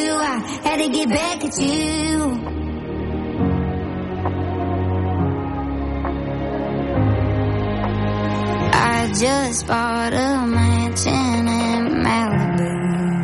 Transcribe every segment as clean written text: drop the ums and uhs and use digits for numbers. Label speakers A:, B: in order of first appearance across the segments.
A: you. I had to get back at you. I just bought a mansion in Malibu.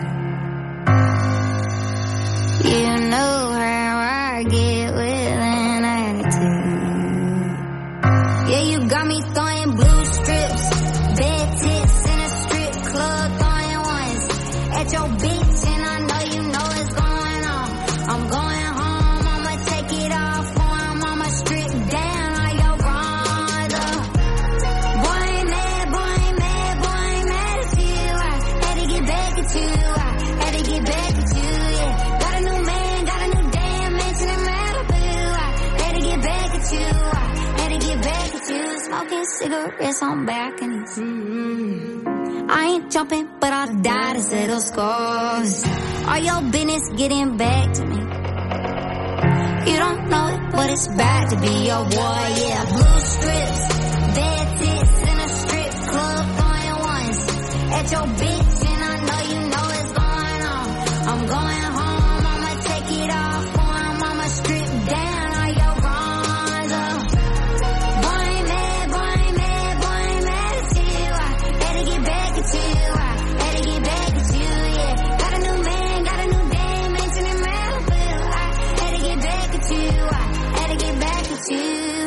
A: You know how I get with an attitude. Yeah, you got me throwing blue strips, bed tits in a strip club, throwing ones at your bitch, and I know you know what's going on. I'm going home, I'ma take it off for him, I'ma strip down all your bronze. Boy ain't mad, boy ain't mad, boy ain't mad at you. I had to get back at you, I had to get back at you, yeah. Got a new man, got a new damn mansion in Malibu. I had to get back at you, I had to get back at you. Smoking cigarettes on balconies. I ain't jumping, but I'll die to settle scores. All your business getting back to me. You don't know it, but it's bad to be your boy, yeah. Blue strips, bed tits in a strip club, throwing ones at your bitch, and I know you know what's going on. I'm going home, I'ma take it off for him, I'ma strip down all your bronze. Boy ain't mad, boy ain't mad, boy ain't mad at you. I had to get back at you, I had to get back at you, yeah. Got a new man, got a new damn mansion in Malibu. I had to get back at you, I had to get back at you.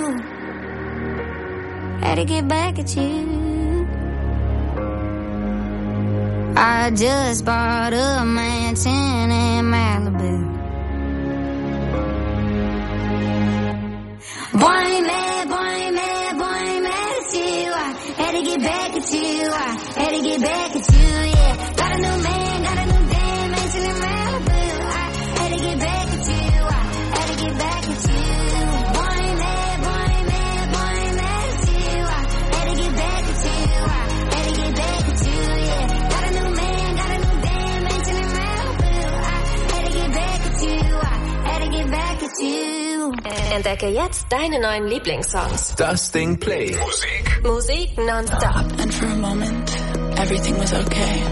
A: Had to get back at you. I just bought a mansion in Malibu. Boy ain't mad, boy ain't mad, boy ain't mad at you. I had to get back at you, I had to get back at you, yeah. Got a new man, got a new damn mansion in Malibu. I had to get back at you, I had to get back at you. Boy ain't mad, boy ain't mad, boy ain't mad at you. I had to get back at you, I had to get back at you, yeah. Got a new man, got a new damn mansion in Malibu. I had to get back at you, I had to get back at you.
B: Entdecke jetzt deine neuen Lieblingssongs.
C: Das Ding Play.
B: Musik nonstop.
D: And for a moment, everything was okay.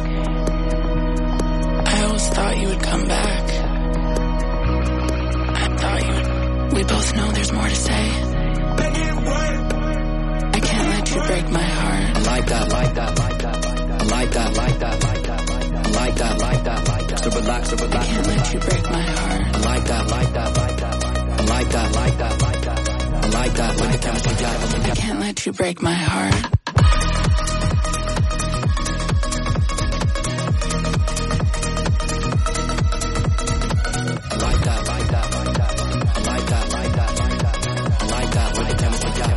D: I always thought you would come back. I thought you would. We both know there's more to say. I can't let you break my heart.
E: I like that, like that, like that. I like that, like that, like that. I like that, like that, like that. So relax, so relax.
D: I can't let you break my heart.
E: I like that, like that, like that. I like that, like that, like that. I like that, like that, like that.
D: I can't let you break my heart.
E: I like that, like that, like that. I like that, like that, like that. I like that with the chemistry, yeah.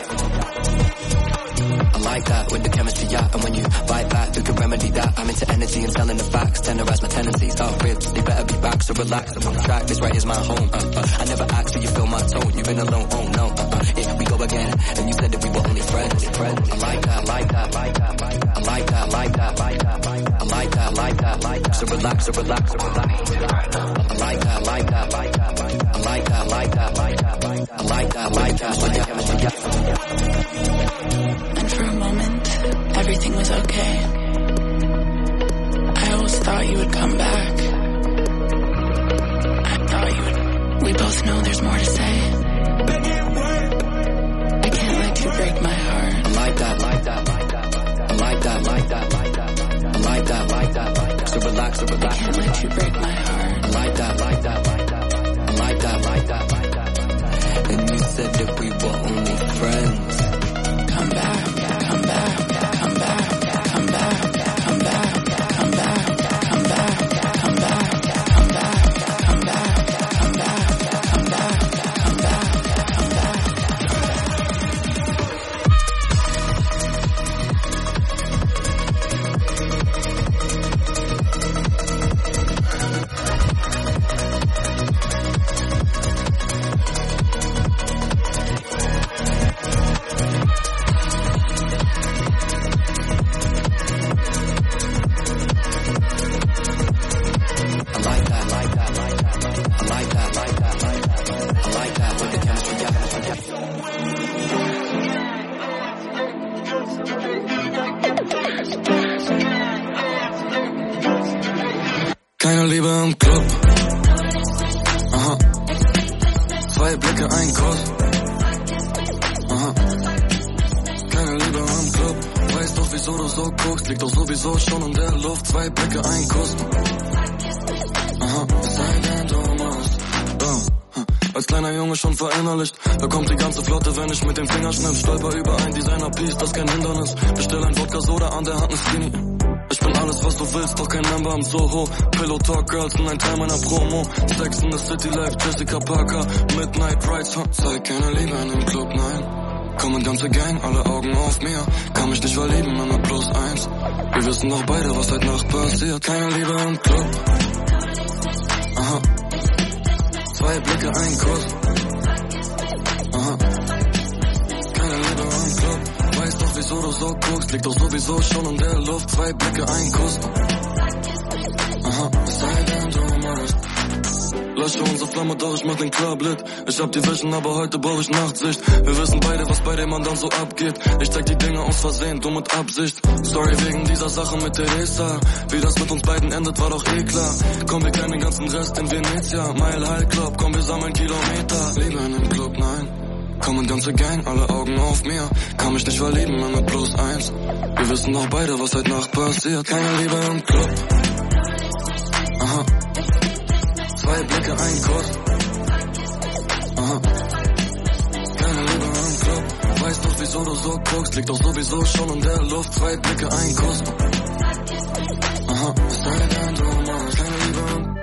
E: I like that with the chemistry, yeah. And when you bite back, you can remedy that. I'm into energy and selling the facts. Tenderize my tendencies, out ribs, they better be back. So relax, I'm on track, this right is my home. I never asked, so you feel my tone. You've been alone, oh no. If we go again, and you said that we were only friends. I like that, like that, like that. I like that, like that, like that. I like that, like that, like that. So relax, so relax, so relax. I like that, like that, like that. I like that, like that, like that. I like that, like that, like that.
D: And for a moment, everything was okay. I always thought you would come back. I thought you would. We both know there's more to say. I can't let you break my heart.
E: I like that, like that, like that. I like that, like that, like that. I like that, like that, like that. So relax, so relax.
D: I can't let you break my heart.
E: I like that, like that, like that. I like that, like that, like that. And you said that we were only friends.
D: Come back, come back, come back, come back, come back, come back, come back, come back, come back, come back, come back, come back, come back, come back.
C: Liebe im Club. Aha. 2 Blicke, ein Kuss. Aha. Keine Liebe im Club. Weißt doch, wieso du so guckst. Liegt doch sowieso schon in der Luft. 2 Blicke, ein Kuss. Aha. Es sei denn, du machst. Als kleiner Junge schon verinnerlicht. Da kommt die ganze Flotte, wenn ich mit den Fingern schnipp. Stolper über ein Designer-Piece, das kein Hindernis. Bestell ein Wodka-Soda an der Hand, ein Skinny. Ich bin alles, was du willst, doch kein Member im Soho. Pillow Talk Girls sind ein Teil meiner Promo. Sex in the City Life, Jessica Parker. Midnight Rides, zeig keine Liebe in dem Club, nein. Kommen ganze Gang, alle Augen auf mir. Kann mich nicht verlieben, immer +1. Wir wissen doch beide, was heute Nacht passiert. Keine Liebe im Club. Aha. 2 Blicke, ein Kuss. Aha. Keine Liebe im Club. Weißt doch, wieso du so guckst. Liegt doch sowieso schon in der Luft. 2 Blicke, ein Kuss. Aha. Es sei denn, du machst. Lösche unsere Flamme, doch ich mach den Club lit. Ich hab die Vision, aber heute brauch ich Nachtsicht. Wir wissen beide, was bei dem Mann dann so abgeht. Ich zeig die Dinge aus Versehen, du mit Absicht. Sorry wegen dieser Sache mit Teresa. Wie das mit uns beiden endet, war doch eh klar. Komm, wir kennen den ganzen Rest in Venezia. Mile High Club, komm, wir sammeln Kilometer. Liebe in dem Club, nein. Kommen ganze Gang, alle Augen auf mir. Kann mich nicht verlieben, immer +1. Wir wissen doch beide, was heute Nacht passiert. Keine Liebe im Club. Aha. 2 Blicke, ein Kuss. Aha. Keine Liebe im Club. Weißt doch, wieso du so guckst. Liegt doch sowieso schon in der Luft. 2 Blicke, ein Kuss. Aha. Es sei denn, du machst keine Liebe im.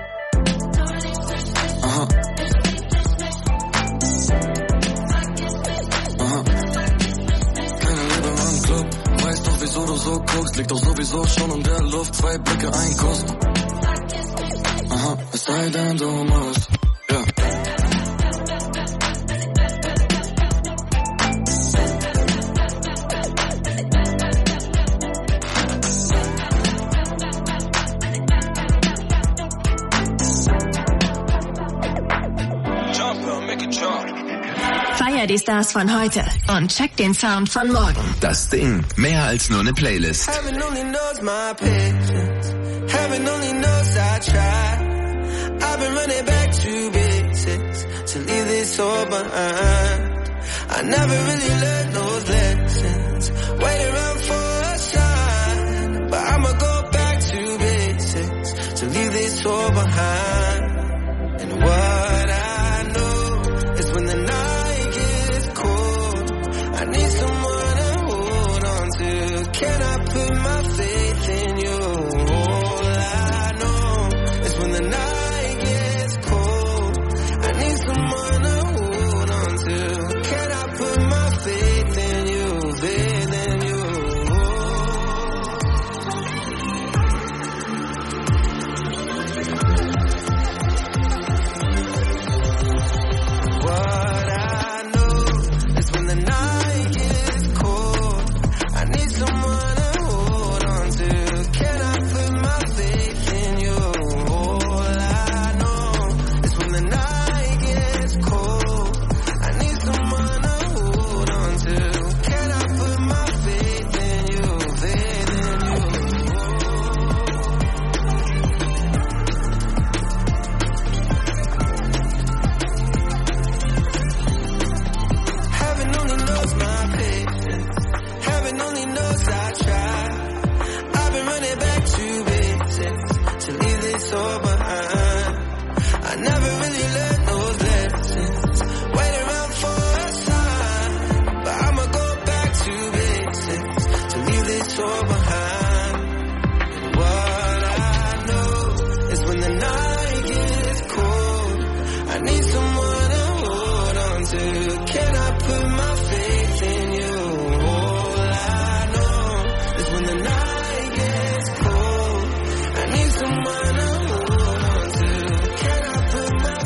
C: Aha. Aha. Keine Liebe im Club. Weißt doch, wieso du so guckst. Liegt doch sowieso schon in der Luft. 2 Blicke, ein Kuss. Aha, es sei denn, du machst, ja.
B: Feier die Stars von heute und check den Sound von morgen.
F: Das Ding, mehr als nur eine Playlist.
G: Heaven only knows my patience. Heaven only knows I tried. I've been running back to basics to leave this all behind. I never really learned those lessons. Wait around for a sign, but I'ma go back to basics to leave this all behind. And what I know is when the night gets cold, I need someone to hold on to. Can I put my faith in you? All I know is when the night gets cold, I need someone to hold on to. Can I put my faith in you, faith in you? What I know is when the night gets cold, I need someone to hold on to. Can I put my faith in you? All I know is when the night gets cold, I need someone to hold on to. Can I put my faith in you, faith in you? Heaven only knows my patience. Heaven only knows I tried. I've been running back to basics to leave this all behind. I never really learned those lessons. Wait around for a sign, but I'ma go back to basics to leave this all behind. And what I know is when the night gets cold, I need someone to hold on to. Can I put my faith in you? All I know is when the night gets cold, I need someone to hold on to. Can I put my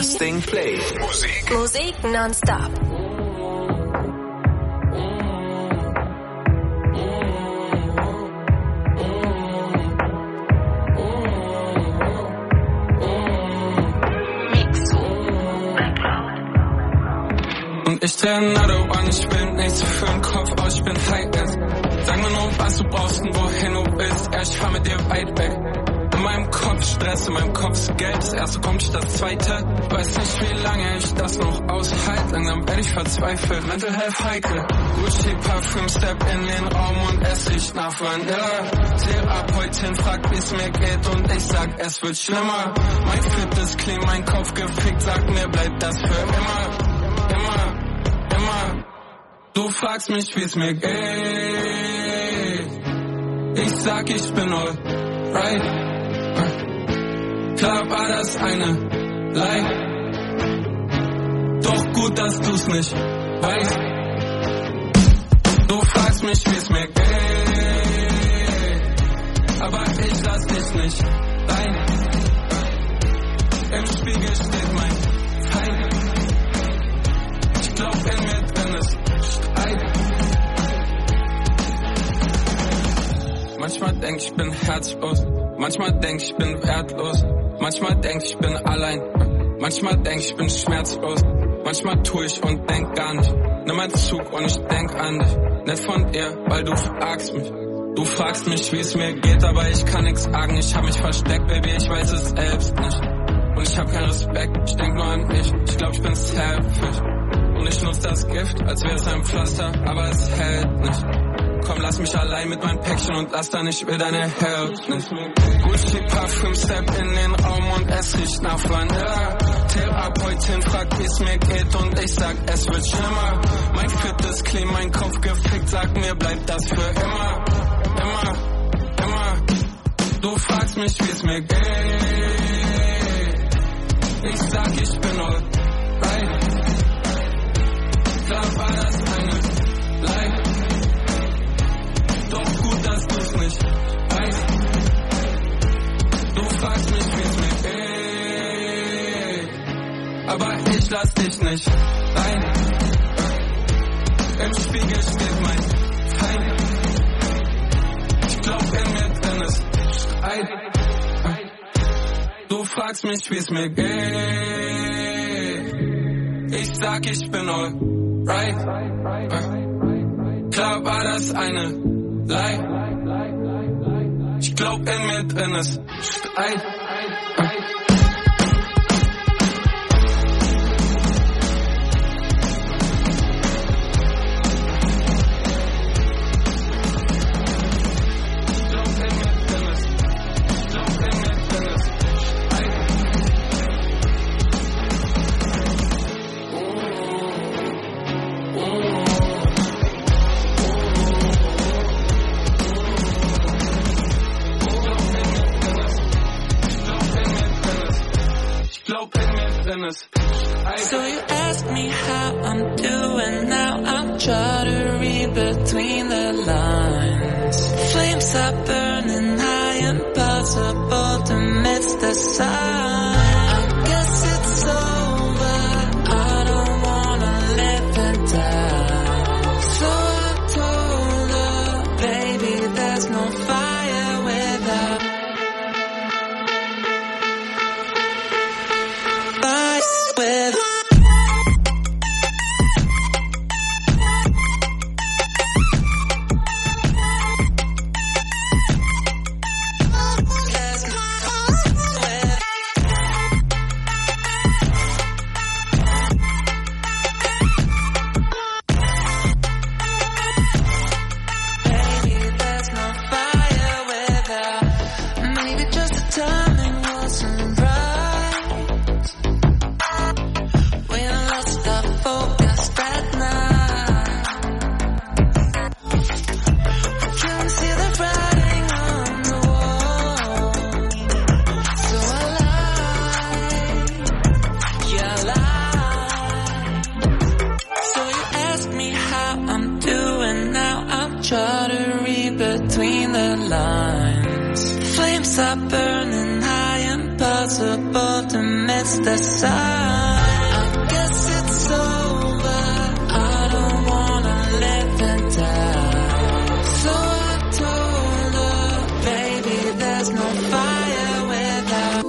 F: Das Ding Play.
B: Musik nonstop.
H: Ich dreh another one, ich will nichts für den Kopf aus, ich bin high end. Sag mir nur, was du brauchst und wohin du willst, ja, ich fahr mit dir weit weg. In meinem Kopf Stress, in meinem Kopf ist Geld, das erste kommt nicht das zweite. Weiß nicht, wie lange ich das noch aushalte, langsam werde ich verzweifelt. Mental Health heikel, Gucci Parfüm, step in den Raum und ess ich nach Vanilla. Therapeutin fragt, wie's mir geht und ich sag, es wird schlimmer. Mein Fit ist clean, mein Kopf gefickt, sag mir, bleibt das für immer. Du fragst mich, wie's mir geht. Ich sag, ich bin alright. Klar war das eine Lie. Doch gut, dass du's nicht weißt. Du fragst mich, wie's mir geht. Aber ich lass dich nicht rein. Im Spiegel steht mein Feind. Ich glaub, in mir drin ist Streit. Manchmal denk ich bin herzlos, manchmal denk ich bin wertlos, manchmal denk ich bin allein, manchmal denk ich bin schmerzlos, manchmal tu ich und denk gar nicht. Nimm einen Zug und ich denk an dich, nicht von dir, weil du fragst mich. Du fragst mich, wie es mir geht, aber ich kann nix sagen. Ich hab mich versteckt, Baby, ich weiß es selbst nicht. Und ich hab keinen Respekt, ich denk nur an mich. Ich glaub, ich bin selfish. Und ich nutz das Gift, als wäre es ein Pflaster, aber es hält nicht. Komm, lass mich allein mit meinem Päckchen und lass dann, ich will deine Help nicht. Gucci Parfüm, step in den Raum und es riecht nach Vanilla. Therapeutin fragt, wie's mir geht und ich sag, es wird schlimmer. Mein Fit ist clean, mein Kopf gefickt, sag mir, bleibt das für immer. Immer, immer. Du fragst mich, wie's mir geht. Ich sag, ich bin alright. Klar war das eine Lie. Doch gut, dass du's nicht weißt. Du fragst mich, wie's mir geht. Aber ich lass dich nicht rein. Im Spiegel steht mein Feind. Ich glaub, in mir drin ist Streit. Du fragst mich, wie's mir geht. Ich sag, ich bin alright. Klar war das eine Lie. Ich glaub, in mir drin ist Streit.
D: So you ask me how I'm doing now, I'm trying to read between the lines. Flames are burning high, impossible to miss the sign. I guess it's over, I don't wanna live and die. So I told her, baby, there's no fire without with
G: impossible to miss the sign. I guess it's over. I don't wanna live and die. So I told her, baby, there's no fire without.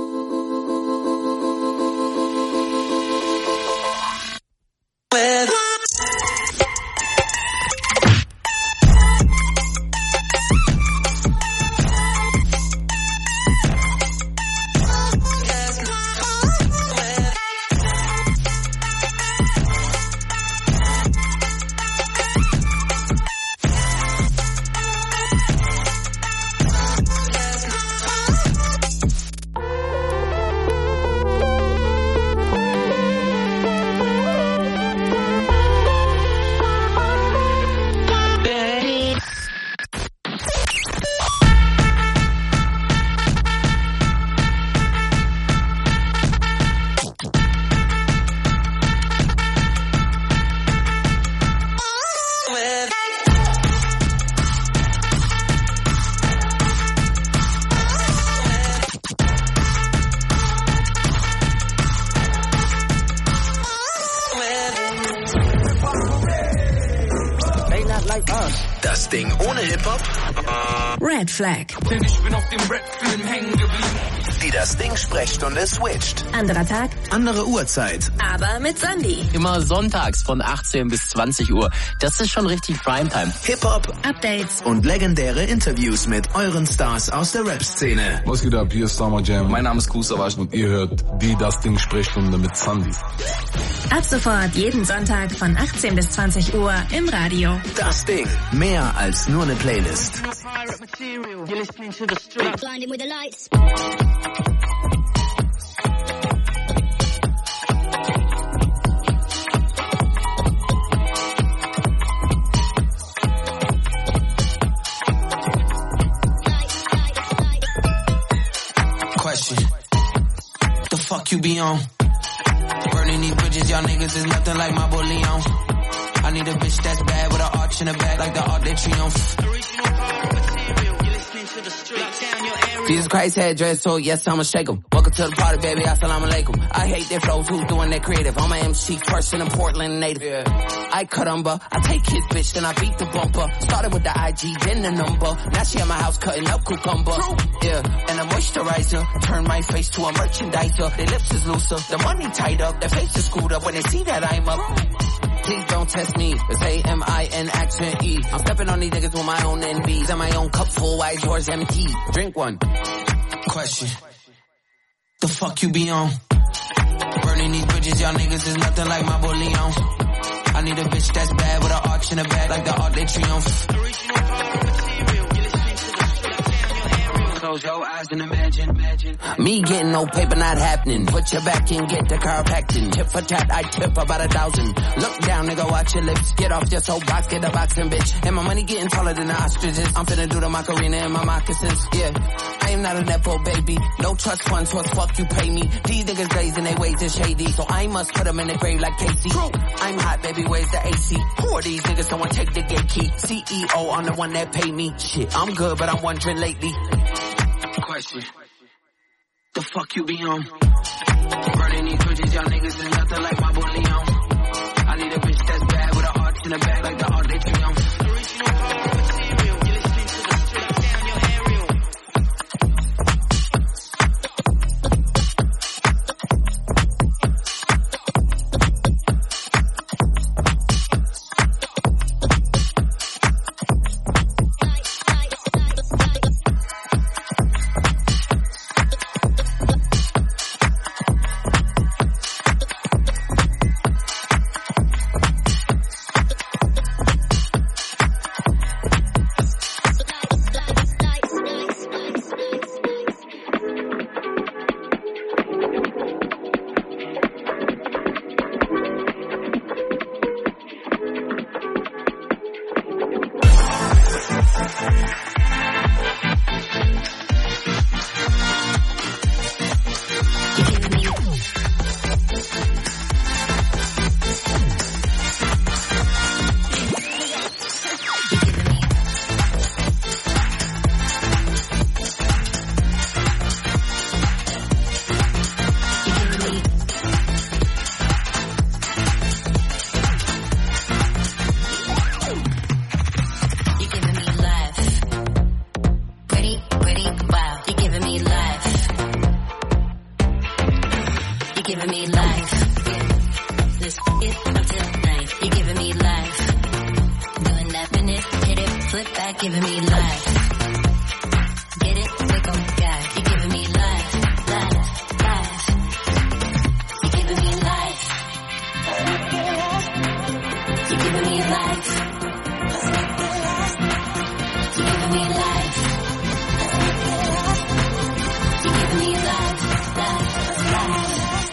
F: Das Ding ohne Hip-Hop?
B: Red Flag.
H: Denn ich bin auf dem Rap-Film hängen geblieben.
F: Die Das Ding Sprechstunde switcht.
B: Anderer Tag,
F: Andere Uhrzeit.
B: aber mit Sandy.
I: Immer sonntags von 18 bis 20 Uhr. Das ist schon richtig Primetime.
F: Hip-Hop
B: Updates.
F: und legendäre Interviews mit euren Stars aus der Rap-Szene.
J: Was geht ab? Hier ist Summer Jam.
K: Mein Name ist Kusavage
J: Und ihr hört die Das Ding Sprechstunde mit Sandy.
B: Ab sofort jeden Sonntag von 18 bis 20 Uhr im Radio.
F: Das Ding. Mehr als nur eine Playlist.
A: Blinding with the lights.
G: Question. The fuck you be on? Burning these bridges, y'all niggas is nothing like my boy Leon. I need a bitch that's bad with an arch in the back like the Arc de Triomphe. Jesus Christ had dress, so yes, I'ma shake 'em. Welcome to the party, baby, assalamu alaikum. I hate their flows, who's doing that creative? I'm a MC, person in Portland native. Yeah. I cut umber, I take his bitch, then I beat the bumper. Started with the IG, then the number. Now she at my house cutting up cucumber. Yeah, and a moisturizer, turn my face to a merchandiser. Their lips is looser, the money tied up, their face is screwed up when they see that I'm up. Please don't test me, it's A-M-I-N accent E. I'm stepping on these niggas with my own NBs and my own cup full, white yours empty. Drink one. Question. The fuck you be on? Burning these bridges, y'all niggas is nothing like my boy Leon. I need a bitch that's bad with an arch in the back like the Arc de Triomphe. Close your eyes and imagine. Me getting no paper not happening. Put your back in, get the car packed in. Tip for tat, I tip about 1,000. Look down, nigga, watch your lips. Get off your soapbox, get a boxing, bitch. And my money getting taller than the ostriches. I'm finna do the Macarena in my moccasins. Yeah, I am not a nepo baby. No trust fund, so as fuck you pay me. These niggas blazing their ways is shady, so I must put them in the grave like Casey. I'm hot, baby, where's the AC? Who are these niggas? Someone take the gate key. CEO, I'm the one that pay me. Shit, I'm good, but I'm wondering lately. Question. The fuck you be on? Burning these bridges, y'all niggas is nothing like my boy Leon. I need a bitch that's bad with an arch in the back like the Arc de Triomphe.
K: giving me life. Let's get until night. You're giving me life. Doing that minute, hit it, flip back, giving me life. Get it, wake up, God. You're giving me life, life, life. You're giving me life. You're giving me life. You're giving me life. You're giving me life, life, life.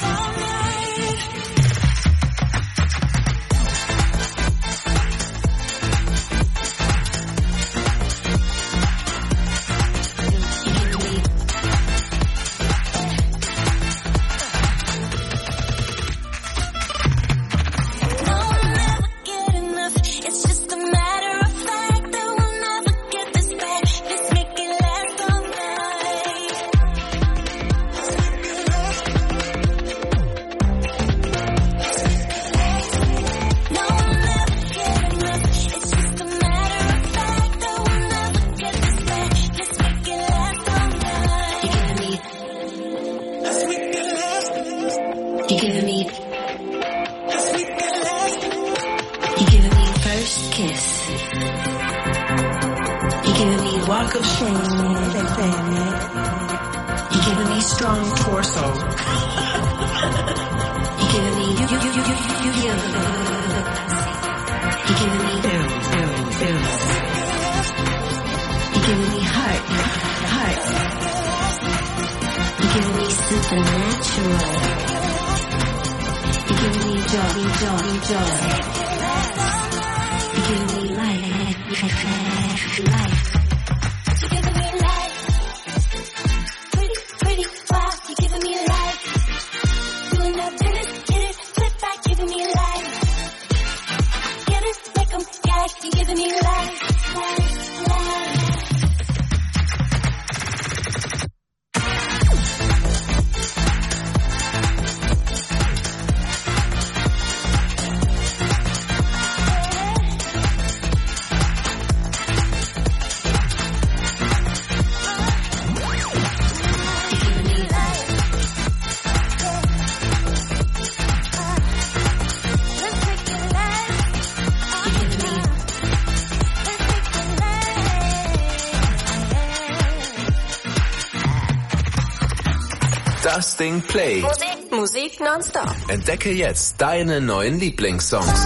F: Das Ding Play.
B: Musik nonstop.
F: Entdecke jetzt deine neuen Lieblingssongs.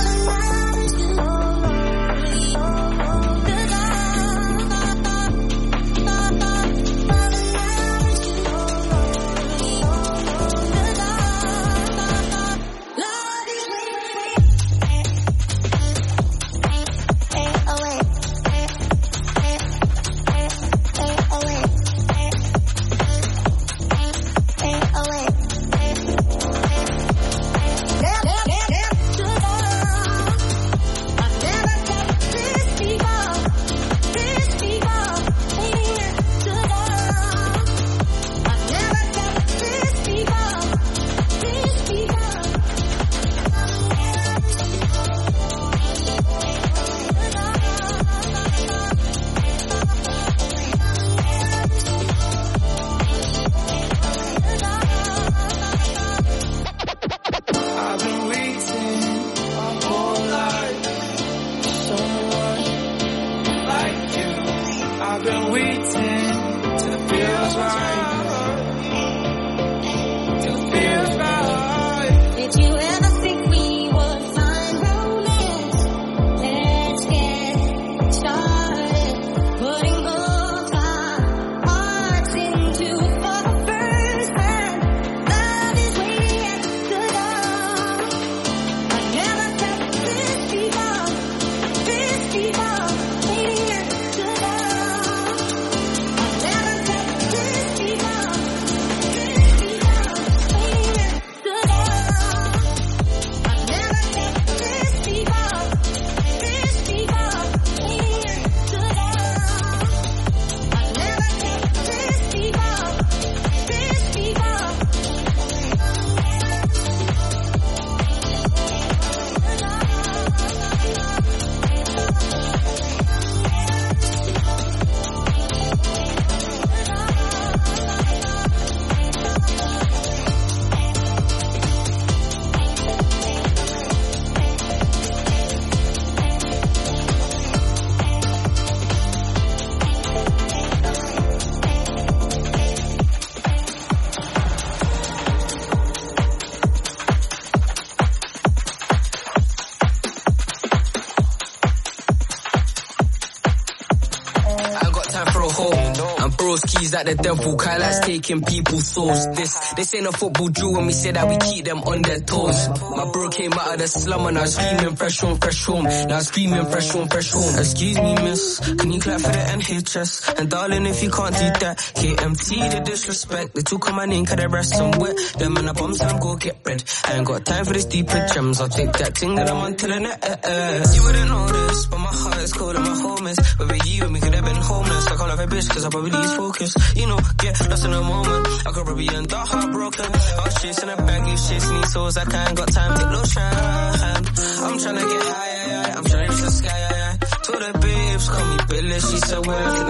L: keys like the devil. Kai likes taking people's souls. This ain't a football drill when we say that we keep them on their toes. My bro came out of the slum and I was screaming fresh home, fresh home. Now I'm screaming fresh home, fresh home. Excuse me, miss, can you clap for the NHS? And darling, if you can't do that, KMT the disrespect. They took on my name, cause they rest some wet. Them and the bombs, and I'm go get bread. I ain't got time for this deeper gems. I'll take that thing that I'm on till the net. You wouldn't know this, but my heart is cold and my home is. But with you, we could have been homeless. I can't have a bitch, cause I probably lose focus. You know, get lost in a moment. I could probably end up heartbroken. I was chasing a bag, you chasing these souls. I can't got time to blow shine. I'm trying to get high, I'm trying to reach the sky. To the babes, call me Billy, she said we're looking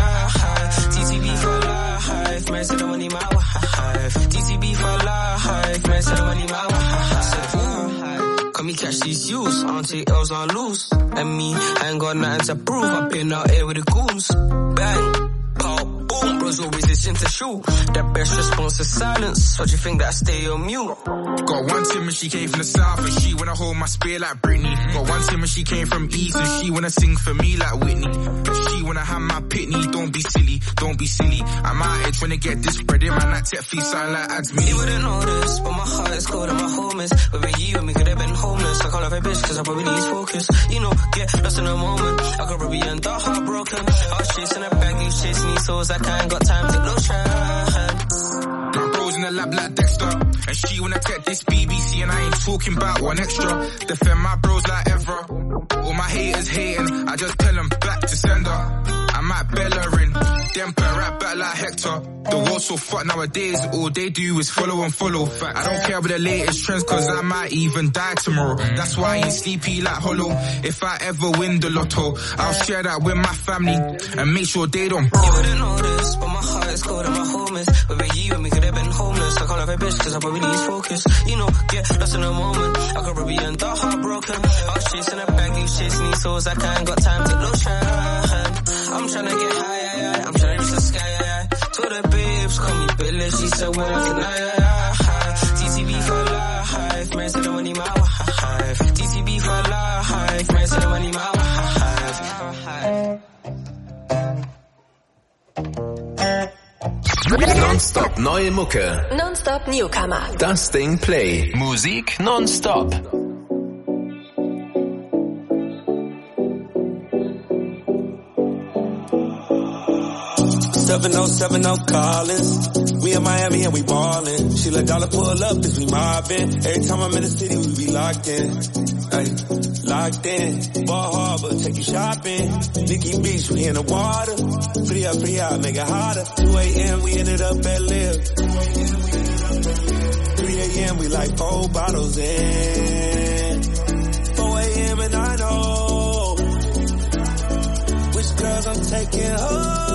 L: TTB for life, man said the money my wife. TTB for life, man said the money my wife. Come me catch these youths, I don't take L's on loose. And me, I ain't got nothing to prove, I've been out here with the goons. Bang, pow, boom, bros always itching to shoot. The best response is silence, what you think that I stay on mute?
M: Got one Tim and she came from the south and she wanna hold my spear like Britney. Got one Tim and she came from east and she wanna sing for me like Whitney. She wanna have my pitney, don't be silly, don't be silly. I'm out here trying to get this bread in my night tech feet sound like ads me.
L: You wouldn't know this, but my heart is cold and my home is. But with you and me could have been homeless. I can't have a bitch cause I probably lose focus. You know, get lost in a moment. I could probably end up heartbroken. I was chasing a bag, you chasing these souls. I can't got time to blow shine.
M: My bros in the lab like Dexter, and she wanna take this BBC and I ain't talking about one extra. Defend my bros like Evra. All my haters hating, I just tell them back to sender. I might Bellerin, then put right back like Hector. The world's so fucked nowadays, all they do is follow and follow. I don't care about the latest trends cause I might even die tomorrow. That's why I ain't sleepy like Hollow. If I ever win the lotto, I'll share that with my family and make sure they don't.
L: You wouldn't know this, but my heart is cold and my home is. But with you and me could have been homeless. I can't have a bitch cause I probably lose focus. You know, get lost in a moment. I could probably end up heartbroken. I was chasing a bag, you chasing these souls. I can't got time to blow shine. I'm trying to get high, I'm trying to reach the sky. To the babes, call me Billy, she said we're looking TTB for life, man said the money my wife. TTB for life, man said the money my wife.
F: Nonstop neue Mucke.
B: Nonstop Newcomer.
F: Das Ding Play. Musik nonstop.
N: 7070 Collins. We in Miami and we ballin'. She let dollar pull up cause we mobbin'. Every time I'm in the city we be locked in. Ay, locked in. Ball Harbor, take you shopping. Nikki Beach, we in the water. Free up, make it hotter. 2 a.m. we ended up at Live. 3 a.m. we like 4 bottles in. 4 a.m. and I know which girls I'm taking home.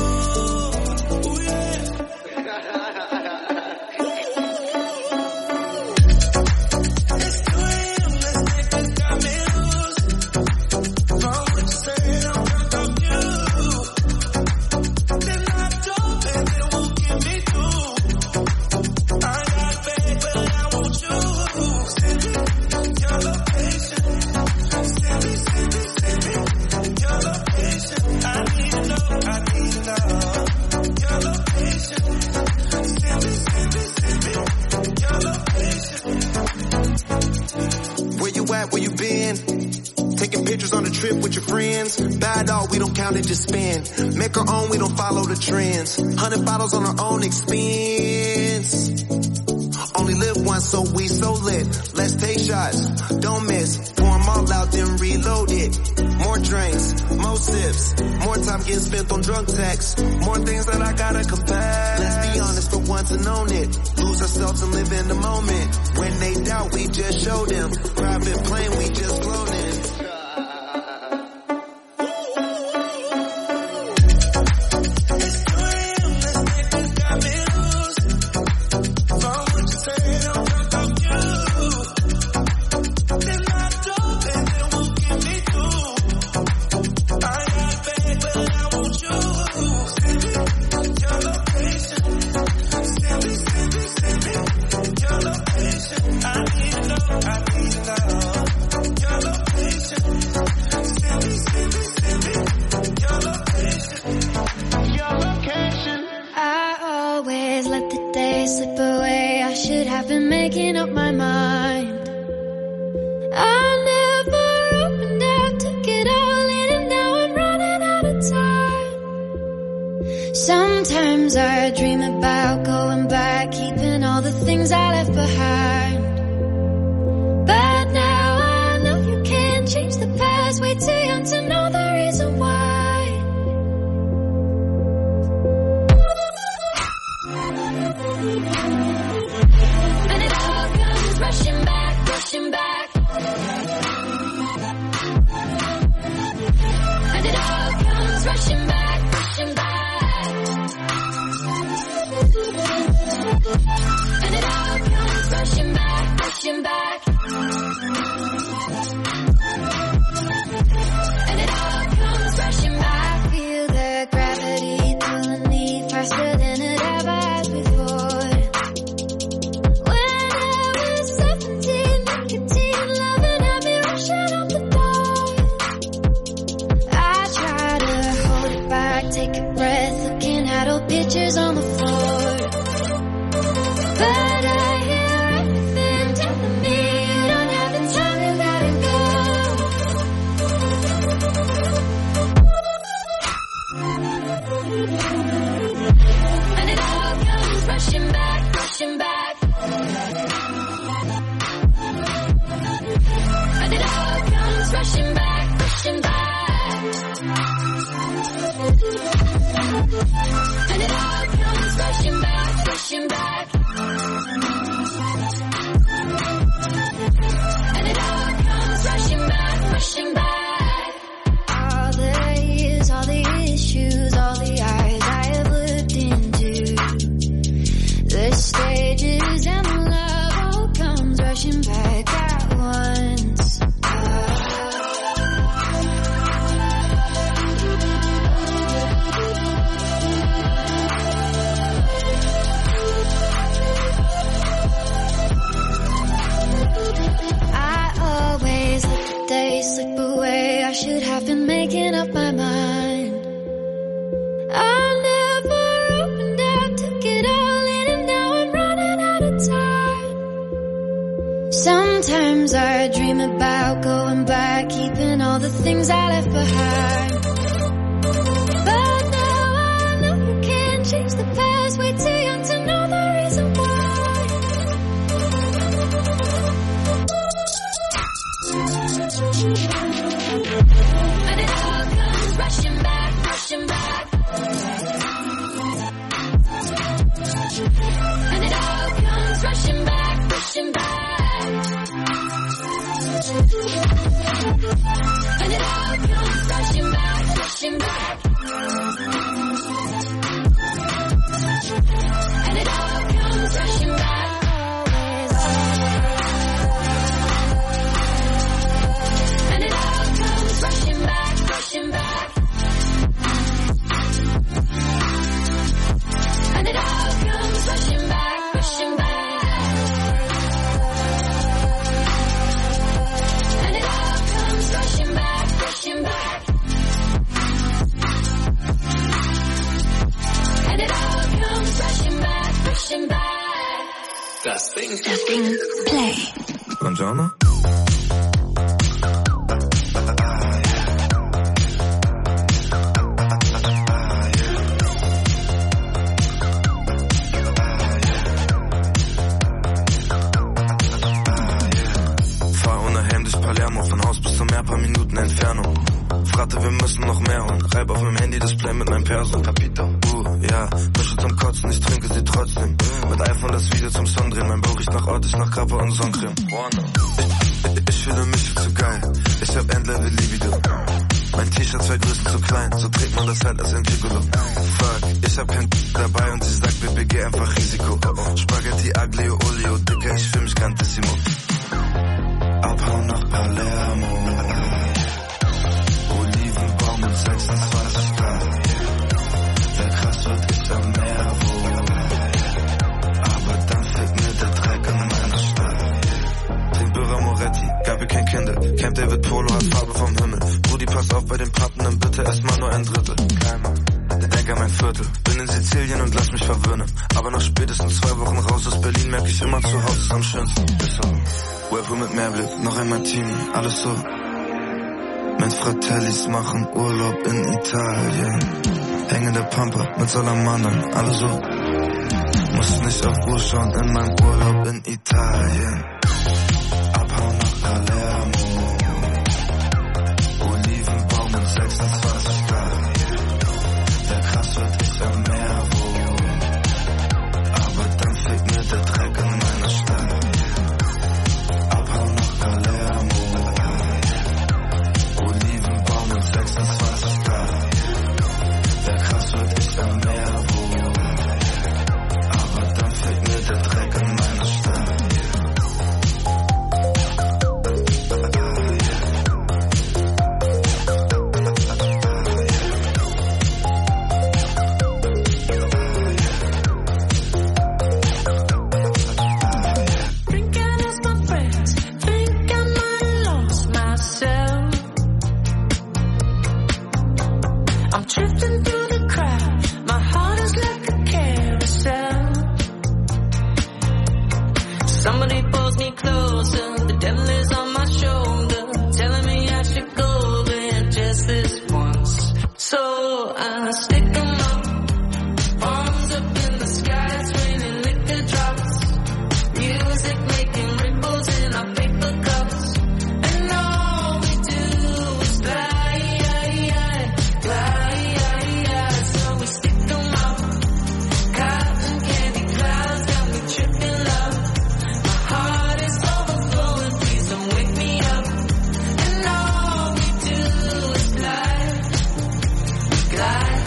O: Where you been? Taking pictures on the trip with your friends. Bad dog, we don't count it, just spend. Make our own, we don't follow the trends. 100 bottles on our own expense. Only live once, so we so lit. Let's take shots, don't miss. Pour them all out, then reload it. More drinks, more sips. More time getting spent on drunk texts. More things that I gotta confess. Let's be honest for once and own it. Lose ourselves and live in the moment. When they doubt, we just show them. Private plane, we just flown in.
N: I need to know.
P: making up my mind. I never opened up, took it all in, and now I'm running out of time. Sometimes I dream about going back, keeping all the things I left behind. But now I know you can't change the past, way too young to know the reason why. And it all comes rushing back, rushing back. And it all comes rushing back, rushing back. And it all comes rushing back, rushing back. And it all comes rushing back. I feel the gravity pulling me faster than it ever has before. When I was 17, nicotine loving had me rushing out the door. I try to hold it back, take a breath, looking at old pictures on the floor. But I hear everything telling me you don't have the time to let it go. And it all comes rushing back, rushing back. And it all comes rushing back, rushing back. And it all comes rushing back, rushing back. And it all comes rushing back, rushing back. All the years, all the issues, all the eyes I have looked into, the stages and the love all comes rushing back at once. I always let the days slip away. I should have been making up my mind. I never opened up, took it all in, and now I'm running out of time. Sometimes I dream about going back, keeping all the things I left behind. But now I know you can't change the past, way too young to know the reason why. And it all comes rushing back, rushing back. And it all comes rushing back, rushing back. And it all comes rushing back, rushing back. And it all comes rushing back. And it all comes rushing back, rushing back. And it all comes rushing back, rushing back. And it all comes rushing back, rushing back. And it all comes rushing back, rushing back.
F: Das Ding.
B: Das Ding Play.
N: Buongiorno. Fahr ohne Helm durch Palermo, von Haus bis zum Meer, paar Minuten Entfernung. Fragte, wir müssen noch mehr holen. Reib auf meinem Handy-Display mit meinem Perso. Capito. Ja, Mische zum Kotzen, ich trinke sie trotzdem. Mit iPhone das Video zum Song drehen. Mein Bauch riecht nach Ort, ich nach Kappe und Sonnencreme. Ich fühle mich viel zu geil. Ich hab Endlevel Libido. Mein T-Shirt 2 Größen zu klein. So trägt man das halt als ein Gigolo. Fuck, ich hab kein dabei und sie sagt, BBG einfach Risiko. Spaghetti, Aglio, Olio, Dicker, ich fühl mich grandissimo. Abhauen nach Palermo. Olivenbaum und 26 Grad. Wer krass wird, ist am Meer, wo. Aber dann fällt mir der Dreck in meiner Stadt. Trink Birra Moretti, Gabi kein Kinder. Camp David Polo hat Farbe vom Himmel. Brudi, pass auf bei den Pappen, dann bitte erstmal nur ein Drittel. Denk an mein Viertel, bin in sie
C: Sizilien und lass mich verwöhnen. Aber nach spätestens 2 Wochen raus aus Berlin merk ich immer, zu Hause ist am schönsten. Ist so. Whirlpool mit Meerblick, noch ein Martini, alles so. Mit Fratellis machen Urlaub in Italien. Hängende Pampa mit Salamandern, alles so. Muss nicht auf Uhr schauen in meinem Urlaub in Italien. Abhauen nach Palermo. Olivenbaum in 26 Grad. Der krass wird, ist am Meer wohnen. Aber dann fehlt mir der Dreck in meiner Stadt. Abhauen nach Palermo. Olivenbaum in 26 Grad. Der krass wird, ist am Meer wohnen. Aber dann fehlt mir der Dreck in meiner Stadt.
Q: Somebody pulls me closer, the devil is on my shoulder, telling me I should go there just this once. So I stick 'em up, palms up in the sky, it's raining liquor drops, music making ripples in our paper cups, and all we do is glide, glide, so we stick 'em up, cotton candy clouds got me tripping love. Heart is overflowing, please don't wake me up. And all we do is glide, glide.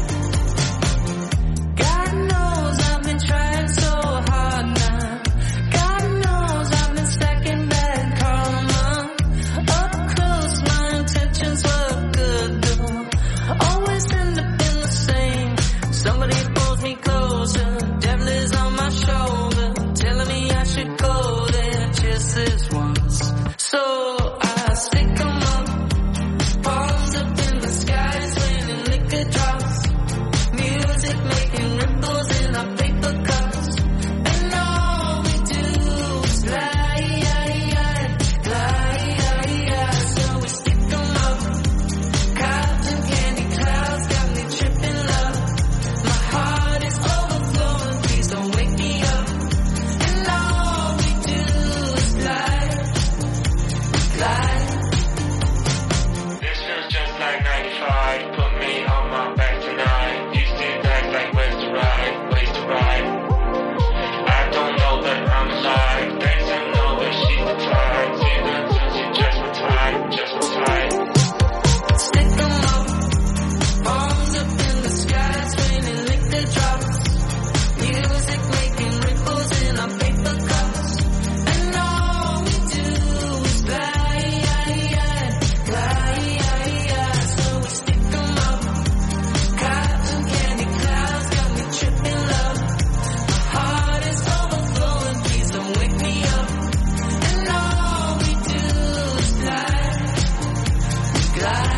Q: God knows I've been trying so hard now. God knows I've been stacking bad karma. Up close, my intentions were good though. Always end up in the same. Somebody pulls me closer, devil is on my shoulder, telling me I should go there just this once. So I stick 'em up, palms up in the sky, it's raining liquor drops, music making ripples in our paper cups, and all we do is glide, glide, so we stick 'em up, cotton candy clouds got me tripping love, my heart is overflowing, please don't wake me up, and all we do is glide, glide.
R: This feels just like 95, put me on my back tonight. Used to act like ways to ride, ways to ride. I don't know that I'm alive, thanks I know that she's the type. See that she just retired, just retired.
Q: Stick 'em up, palms up in the sky, it's raining liquor drops, music making ripples in our paper cups, and all we do is glide, glide, so we stick 'em up, cotton candy clouds got me tripping love, my heart is overflowing, please don't wake me up, and all we do is glide, glide.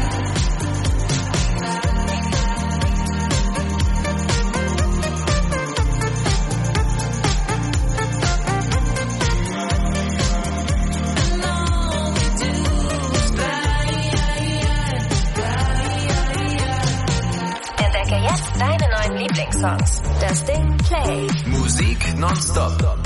B: Entdecke jetzt deine neuen Lieblingssongs. Das Ding Play.
F: Musik nonstop.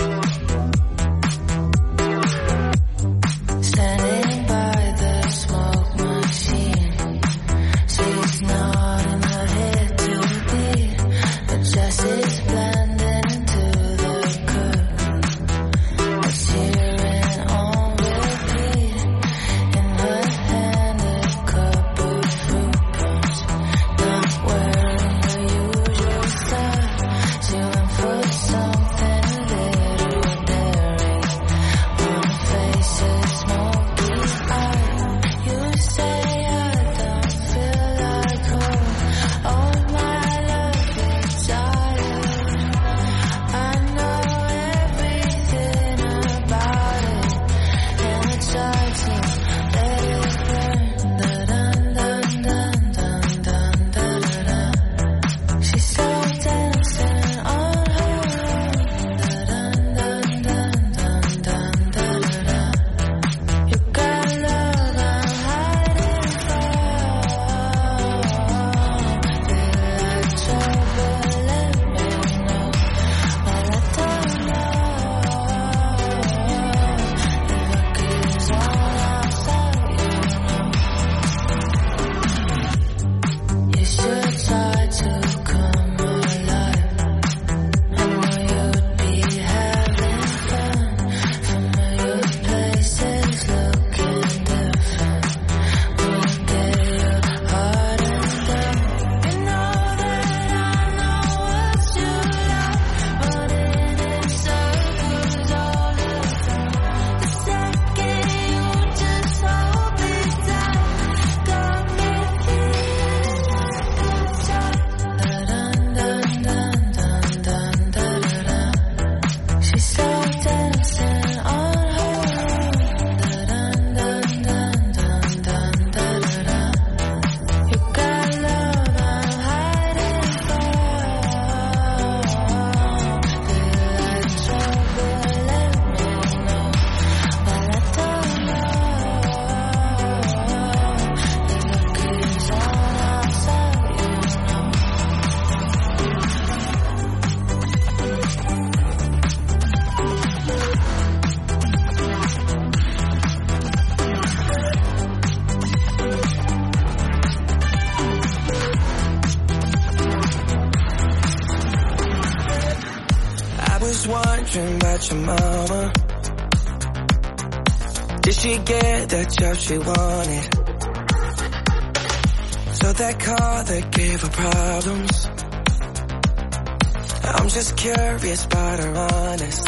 D: Standing by the smoke machine, she's nodding her head to the beat. The jazz is blending into the curve. It's hearing on repeat. In her hand a cup of fruit punch. Not wearing her usual style. She went for something there.
G: wondering about your mama. Did she get the job she wanted? So that car that gave her problems. I'm just curious about her honest.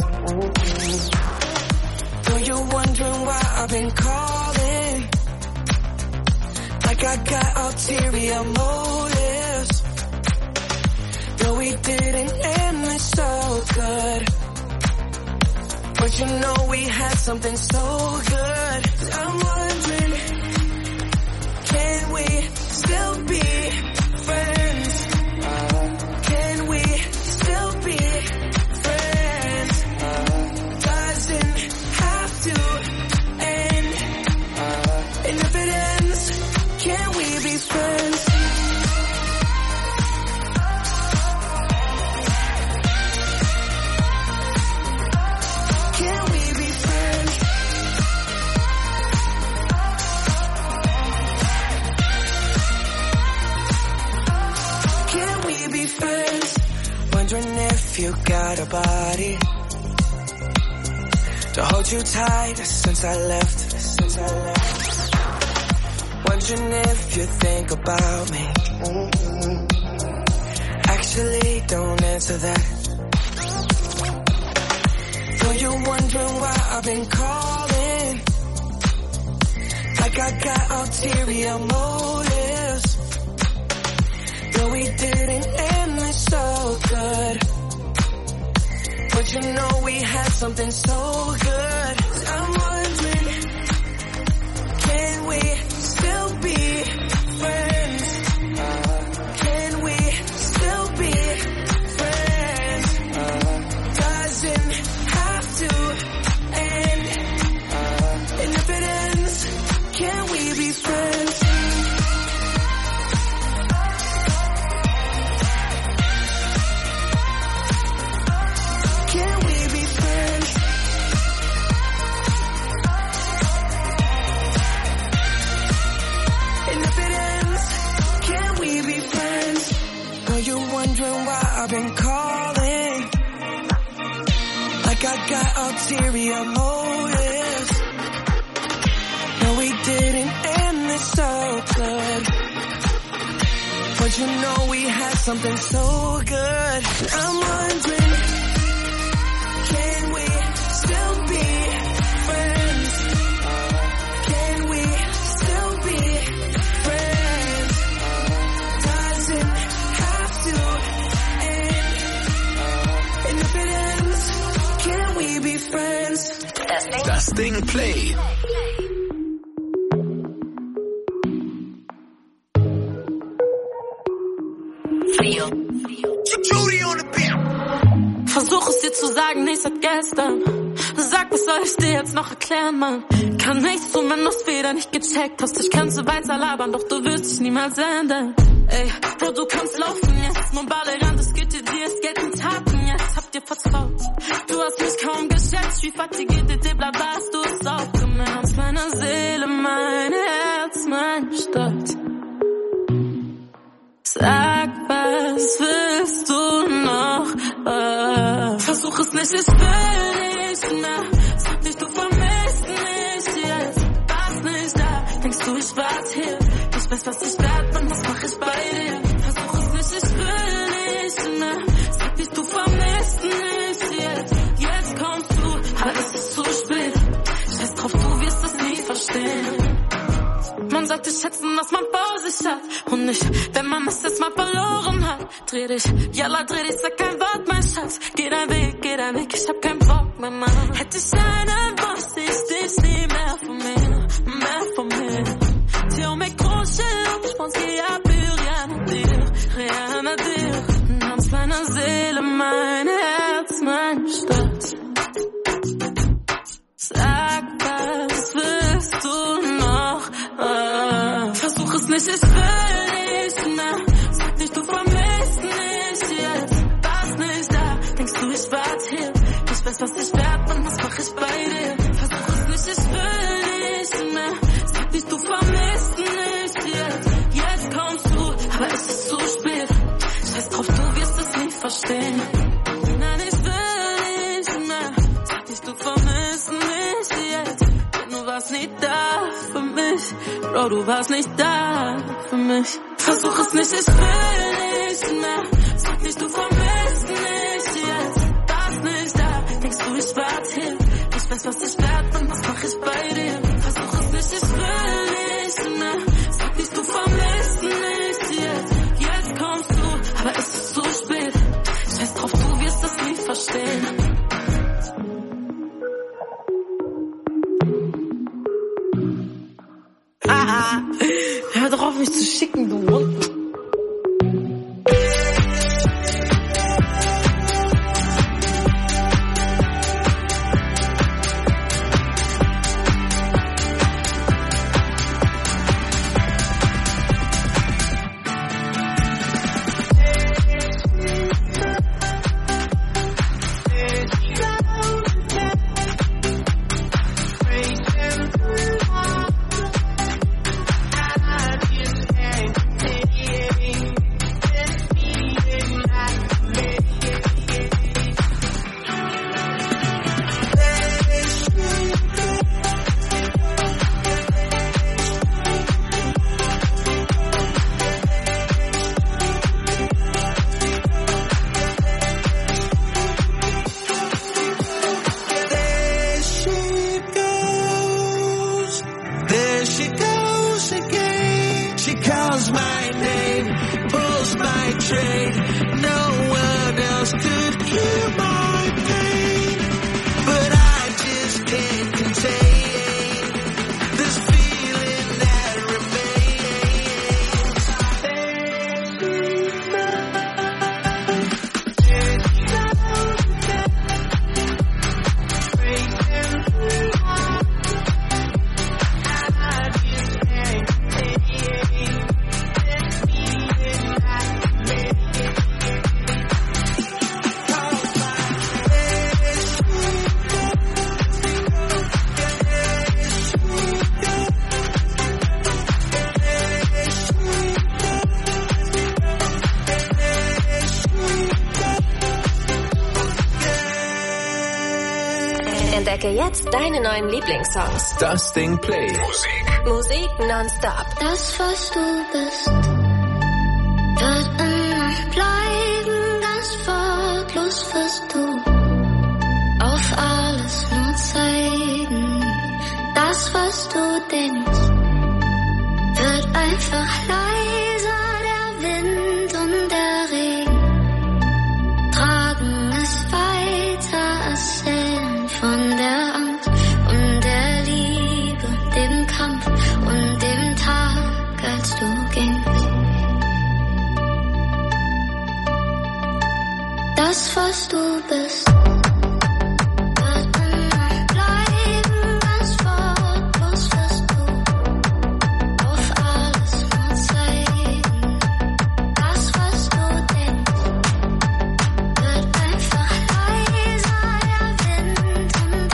G: Though you're wondering why I've been calling, like I got ulterior motives. Though we didn't end it so good, but you know we had something so good. I'm wondering, can we still be friends? Can we still be friends? Doesn't have to end. And if it ends, can we be friends? Can we be friends? Can we be friends? Wondering if you got a body to hold you tight since I left. Wondering if you think about me. Actually, don't answer that. Though you're wondering why I've been calling, like I got ulterior motives. Though we didn't end it so good, but you know we had something so good. I'm wondering, can we still be friends? Can we still be friends? Doesn't have to end. And if it ends, can we be friends? Can we be friends? And if it ends, can we be friends? Are you wondering why I've been calling, like I got ulterior motives? No, we didn't end this so good, but you know we had something so good. I'm wondering, can we still be friends? Can we still be friends? Doesn't have to end. And if it ends, can we be friends?
F: Das Ding Play.
Q: Versuch es dir zu sagen, nicht seit gestern. Sag, was soll ich dir jetzt noch erklären, Mann? Kann nichts tun, wenn du's wieder nicht gecheckt hast. Ich könnte weiter labern, doch du wirst dich niemals ändern. Ey, Bro, du kannst laufen jetzt. Nur Balle ran, das geht dir, es gelten Taten. Jetzt habt ihr vertraut. Du hast mich kaum geschätzt. Wie fatigué, bla bla, hast du es auch gemerkt. Meine Seele, mein Herz, mein Stolz. Sag, was willst du noch? Versuch es nicht, ich will nicht mehr. Sag nicht, du vermisst mich jetzt. Warst nicht da, denkst du, ich wart hier. Ich weiß, was ich werd, Mann, was mach ich bei dir? Versuch es nicht, ich will nicht mehr. Sag nicht, du vermisst mich jetzt. Jetzt kommst du, aber es ist zu spät. Scheiß drauf, du wirst es nie verstehen. Man sollte schätzen, was man vor sich hat. Und nicht, wenn man es jetzt mal verloren hat. Dreh dich, jalla, dreh dich, sag kein Wort, mein Schatz. Geh dein Weg, ich hab keinen Bock mehr, Mann. Hätte ich einen Boss, ich dich nie mehr von mir. Tiens, mes crochets, je pense qu'il y a plus rien à dire. Rien à dire. Namens meiner Seele, mein Herz, mein Stolz. Sag, was willst du noch? Versuch es nicht, ich will nicht mehr. Sag nicht, du vermisst mich jetzt. Warst nicht da, denkst du, ich wart hier. Ich weiß, was ich werd, und was mach ich bei dir? Versuch es nicht, ich will nicht mehr. Sag nicht, du vermisst mich jetzt. Jetzt kommst du, aber es ist zu spät. Scheiß drauf, du wirst es nie verstehen. Nein, ich will nicht mehr. Bro, du warst nicht da für mich. Versuch es nicht, ich will nicht mehr. Sag nicht, du vermisst mich jetzt. Warst nicht da, denkst du, ich warte hier. Ich weiß, was ich werd und was mach ich bei dir. Versuch es nicht, ich will nicht mehr. Sag nicht, du vermisst mich jetzt. Jetzt kommst du, aber es ist zu spät. Ich weiß drauf, du wirst das nie verstehen. Hör doch auf, mich zu schicken, du Hund.
B: Entdecke jetzt deine neuen Lieblingssongs.
F: Das Ding Play.
B: Musik nonstop.
P: Das, was du bist, wird immer bleiben. Ganz wortlos wirst du auf alles nur zeigen. Das, was du denkst, wird einfach leiser. Der Wind und der Regen tragen es weiter, erzählen von der Angst und der Liebe, dem Kampf und dem Tag, als du gingst. Das, was du bist, wird immer bleiben. Ganz wortlos wirst du auf alles nur zeigen. Das, was du denkst, wird einfach leiser. Der Wind und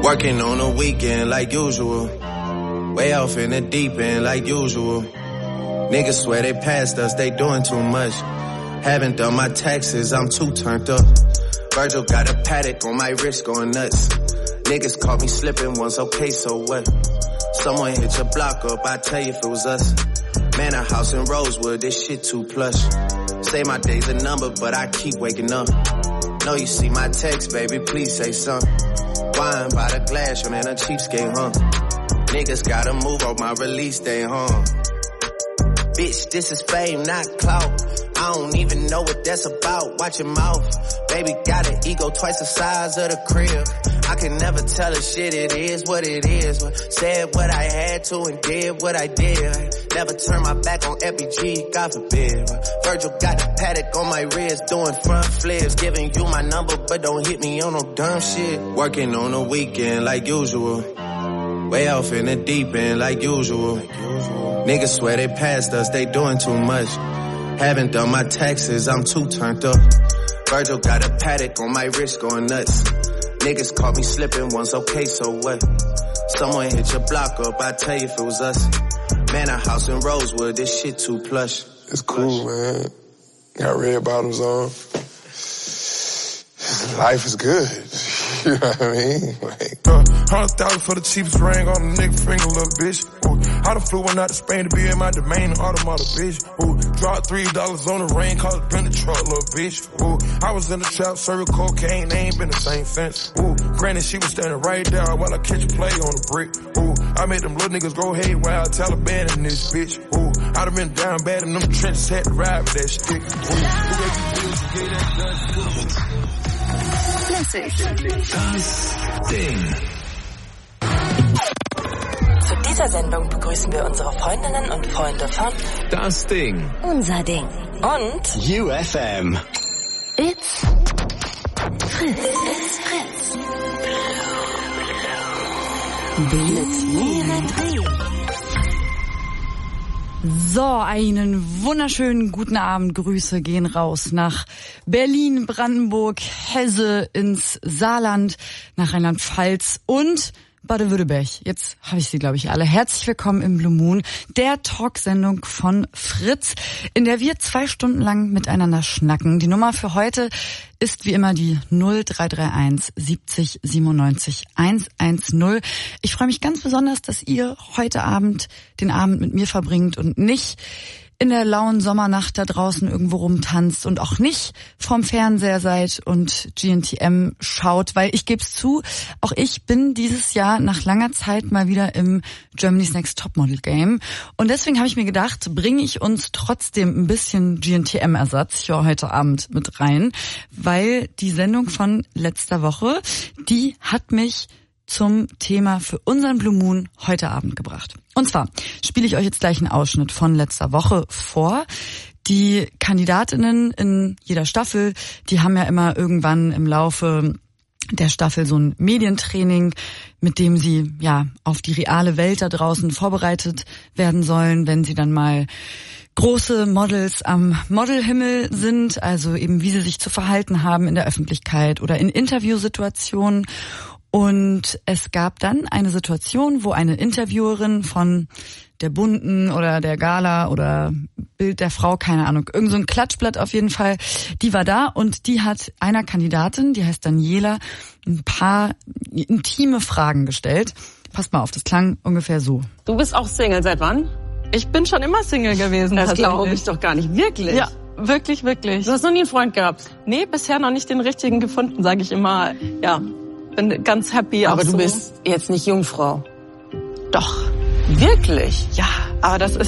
O: Working on the weekend like usual. Way off in the deep end like usual. Niggas swear they passed us, they doing too much. Haven't done my taxes, I'm too turned up. Virgil got a paddock on my wrist going nuts. Niggas caught me slipping once, okay, so what? Someone hit your block up, I tell you if it was us. Man, a house in Rosewood, this shit too plush. Say my day's a number, but I keep waking up. Know you see my text, baby, please say something. Wine by the glass, man, a cheapskate, huh? Niggas gotta move on my release day, huh? Bitch, this is fame, not clout. I don't even know what that's about. Watch your mouth. Baby got an ego twice the size of the crib. I can never tell a shit, it is what it is. Said what I had to and did what I did. Never turn my back on FBG, God forbid. Virgil got the paddock on my wrist, doing front flips. Giving you my number, but don't hit me on no dumb shit. Working on the weekend like usual. Way off in the deep end like usual. Niggas swear they passed us, they doing too much. Haven't done my taxes, I'm too turned up. Virgil got a paddock on my wrist going nuts. Niggas caught me slipping once, okay, so what? Someone hit your block up, I tell you if it was us. Man, a house in Rosewood, this shit too plush.
S: It's cool, man. Got red bottoms on. Life is good. You know what I mean? Like,
T: 100,000 for the cheapest ring on the nigga finger, little bitch. Ooh, I done flew one out to Spain to be in my domain, automata, bitch. Ooh, dropped $3 on the rain, called it been the truck, little bitch. Ooh, I was in the trap, serving cocaine, they ain't been the same since. Ooh, granted she was standing right there while I catch a play on the brick. Ooh, I made them little niggas go haywire, Taliban in this bitch. Ooh, I done been down bad in them trenches, had to ride with that stick.
F: Das Ding.
U: Zu dieser Sendung begrüßen wir unsere Freundinnen und Freunde von
F: Das Ding.
U: Unser Ding und
F: UFM.
U: It's Fritz. It's Fritz. Blitzmeere drehen.
V: So, einen wunderschönen guten Abend. Grüße gehen raus nach Berlin, Brandenburg, Hesse, ins Saarland, nach Rheinland-Pfalz und Baden-Württemberg. Jetzt habe ich sie, glaube ich, alle. Herzlich willkommen im Blue Moon, der Talksendung von Fritz, in der wir 2 Stunden lang miteinander schnacken. Die Nummer für heute ist wie immer die 0331 70 97 110. Ich freue mich ganz besonders, dass ihr heute Abend den Abend mit mir verbringt und nicht in der lauen Sommernacht da draußen irgendwo rumtanzt und auch nicht vorm Fernseher seid und GNTM schaut, weil ich gebe es zu, auch ich bin dieses Jahr nach langer Zeit mal wieder im Germany's Next Topmodel Game und deswegen habe ich mir gedacht, bringe ich uns trotzdem ein bisschen GNTM-Ersatz für heute Abend mit rein, weil die Sendung von letzter Woche, die hat mich zum Thema für unseren Blue Moon heute Abend gebracht. Und zwar spiele ich euch jetzt gleich einen Ausschnitt von letzter Woche vor. Die Kandidatinnen in jeder Staffel, die haben ja immer irgendwann im Laufe der Staffel so ein Medientraining, mit dem sie ja auf die reale Welt da draußen vorbereitet werden sollen, wenn sie dann mal große Models am Modelhimmel sind, also eben wie sie sich zu verhalten haben in der Öffentlichkeit oder in Interviewsituationen. Und es gab dann eine Situation, wo eine Interviewerin von der Bunten oder der Gala oder Bild der Frau, keine Ahnung, irgend so ein Klatschblatt auf jeden Fall, die war da und die hat einer Kandidatin, die heißt Daniela, ein paar intime Fragen gestellt. Passt mal auf, das klang ungefähr so.
W: Du bist auch Single, seit wann? Ich bin schon immer Single gewesen. Das glaube ich doch gar nicht. Wirklich? Ja, wirklich, wirklich. Du hast noch nie einen Freund gehabt? Nee, bisher noch nicht den richtigen gefunden, sage ich immer. Ja, bin ganz happy. Aber du bist jetzt nicht Jungfrau? Doch. Wirklich? Ja, aber das ist